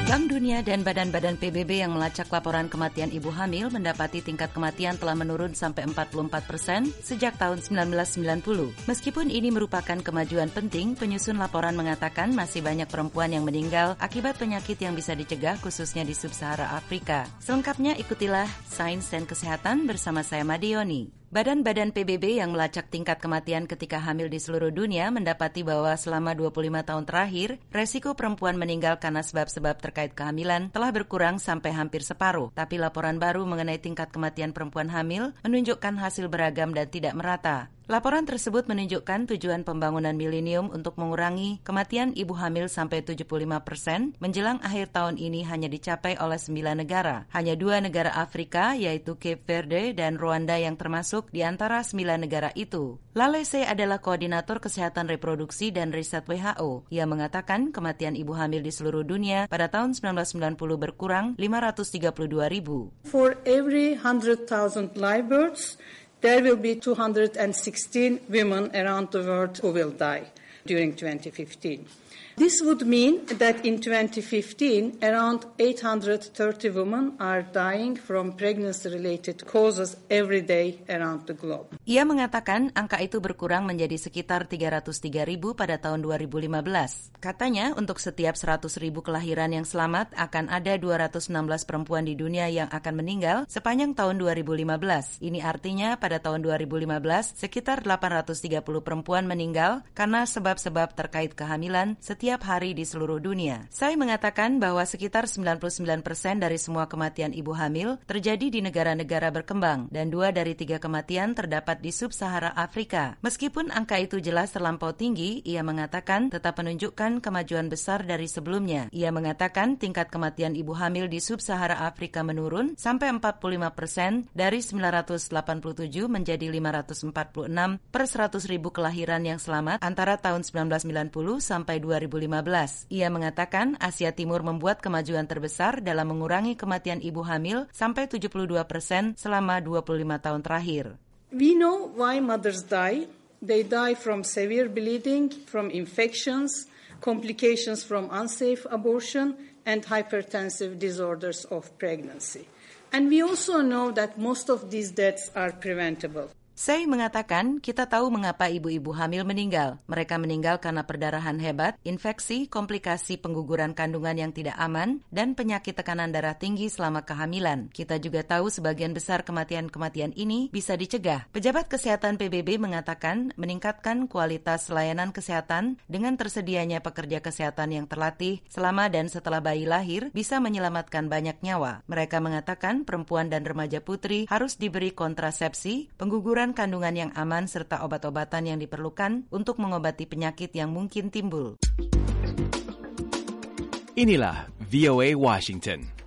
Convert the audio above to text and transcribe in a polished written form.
Bank Dunia dan badan-badan PBB yang melacak laporan kematian ibu hamil mendapati tingkat kematian telah menurun sampai 44% sejak tahun 1990. Meskipun ini merupakan kemajuan penting, penyusun laporan mengatakan masih banyak perempuan yang meninggal akibat penyakit yang bisa dicegah khususnya di Sub-Sahara Afrika. Selengkapnya ikutilah Sains dan Kesehatan bersama saya Madioni. Badan-badan PBB yang melacak tingkat kematian ketika hamil di seluruh dunia mendapati bahwa selama 25 tahun terakhir, resiko perempuan meninggal karena sebab-sebab terkait kehamilan telah berkurang sampai hampir separuh. Tapi laporan baru mengenai tingkat kematian perempuan hamil menunjukkan hasil beragam dan tidak merata. Laporan tersebut menunjukkan tujuan pembangunan milenium untuk mengurangi kematian ibu hamil sampai 75% menjelang akhir tahun ini hanya dicapai oleh 9 negara. Hanya 2 negara Afrika yaitu Cape Verde dan Rwanda yang termasuk di antara 9 negara itu. Lalese adalah koordinator kesehatan reproduksi dan riset WHO. Ia mengatakan kematian ibu hamil di seluruh dunia pada tahun 1990 berkurang 532.000. For every 100,000 live births, there will be 216 women around the world who will die during 2015. This would mean that in 2015, around 830 women are dying from pregnancy-related causes every day around the globe. Ia mengatakan angka itu berkurang menjadi sekitar 303.000 pada tahun 2015. Katanya untuk setiap 100.000 kelahiran yang selamat akan ada 216 perempuan di dunia yang akan meninggal sepanjang tahun 2015. Ini artinya pada tahun 2015 sekitar 830 perempuan meninggal karena sebab-sebab terkait kehamilan setiap hari di seluruh dunia. Saya mengatakan bahwa sekitar 99% dari semua kematian ibu hamil terjadi di negara-negara berkembang dan 2 dari 3 kematian terdapat di Sub-Sahara Afrika. Meskipun angka itu jelas terlampau tinggi, ia mengatakan tetap menunjukkan kemajuan besar dari sebelumnya. Ia mengatakan tingkat kematian ibu hamil di Sub-Sahara Afrika menurun sampai 45% dari 987 menjadi 546 per 100.000 kelahiran yang selamat antara tahun 1990 sampai 2015. Ia mengatakan Asia Timur membuat kemajuan terbesar dalam mengurangi kematian ibu hamil sampai 72% selama 25 tahun terakhir. We know why mothers die. They die from severe bleeding, from infections, complications from unsafe abortion, and hypertensive disorders of pregnancy. And we also know that most of these deaths are preventable. Say mengatakan, kita tahu mengapa ibu-ibu hamil meninggal. Mereka meninggal karena perdarahan hebat, infeksi, komplikasi pengguguran kandungan yang tidak aman, dan penyakit tekanan darah tinggi selama kehamilan. Kita juga tahu sebagian besar kematian-kematian ini bisa dicegah. Pejabat Kesehatan PBB mengatakan meningkatkan kualitas layanan kesehatan dengan tersedianya pekerja kesehatan yang terlatih selama dan setelah bayi lahir bisa menyelamatkan banyak nyawa. Mereka mengatakan perempuan dan remaja putri harus diberi kontrasepsi, pengguguran kandungan yang aman serta obat-obatan yang diperlukan untuk mengobati penyakit yang mungkin timbul. Inilah VOA Washington.